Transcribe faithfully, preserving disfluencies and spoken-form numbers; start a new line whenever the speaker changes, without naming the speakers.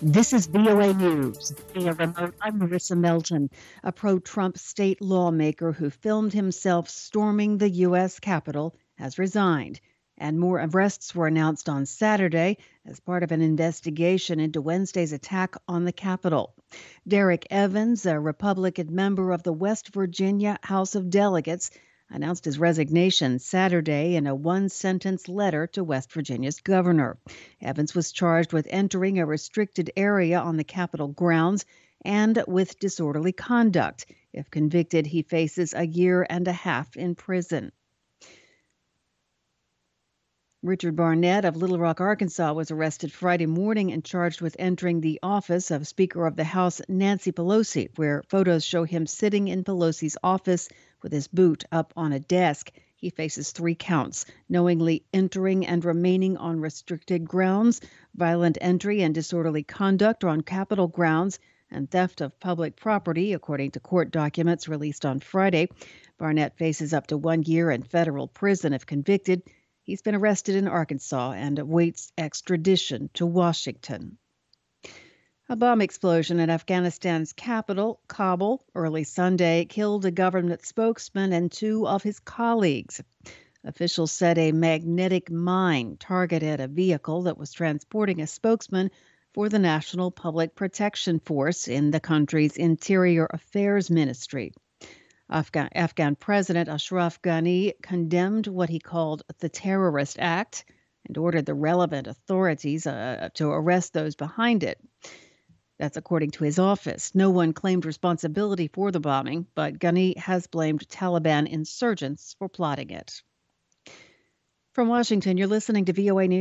This is V O A News. Via remote, I'm Marissa Melton. A pro-Trump state lawmaker who filmed himself storming the U S Capitol has resigned. And more arrests were announced on Saturday as part of an investigation into Wednesday's attack on the Capitol. Derek Evans, a Republican member of the West Virginia House of Delegates, announced his resignation Saturday in a one-sentence letter to West Virginia's governor. Evans was charged with entering a restricted area on the Capitol grounds and with disorderly conduct. If convicted, he faces a year and a half in prison. Richard Barnett of Little Rock, Arkansas, was arrested Friday morning and charged with entering the office of Speaker of the House Nancy Pelosi, where photos show him sitting in Pelosi's office with his boot up on a desk. He faces three counts: knowingly entering and remaining on restricted grounds, violent entry and disorderly conduct on Capitol grounds, and theft of public property, according to court documents released on Friday. Barnett faces up to one year in federal prison if convicted. He's been arrested in Arkansas and awaits extradition to Washington. A bomb explosion in Afghanistan's capital, Kabul, early Sunday killed a government spokesman and two of his colleagues. Officials said a magnetic mine targeted a vehicle that was transporting a spokesman for the National Public Protection Force in the country's Interior Affairs Ministry. Afghan, Afghan President Ashraf Ghani condemned what he called the terrorist act and ordered the relevant authorities uh, to arrest those behind it. That's according to his office. No one claimed responsibility for the bombing, but Ghani has blamed Taliban insurgents for plotting it. From Washington, you're listening to V O A News.